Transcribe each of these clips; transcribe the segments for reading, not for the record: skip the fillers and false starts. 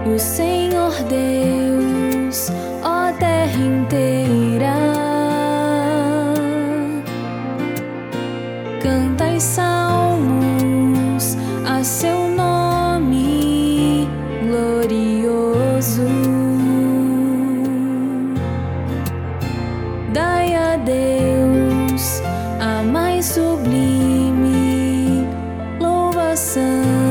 o Senhor Deus, ó terra inteira. Cantai salmos a seu nome glorioso. Dai a Deus a mais sublime louvação.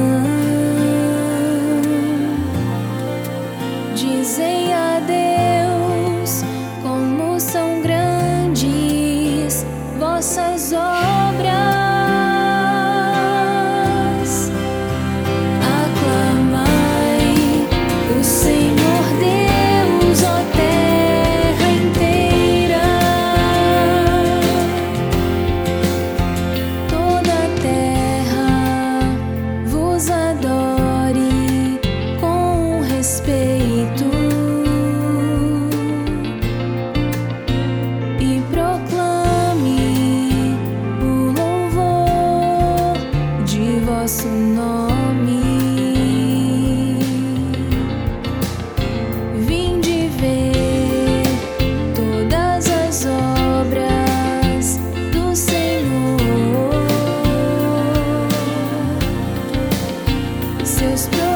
Dizei a Deus como são grandes vossas obras. Aclamai o Senhor Deus, ó terra inteira. Toda a terra vos adore com respeito e proclame o louvor de vosso nome. Vinde ver todas as obras do Senhor, seus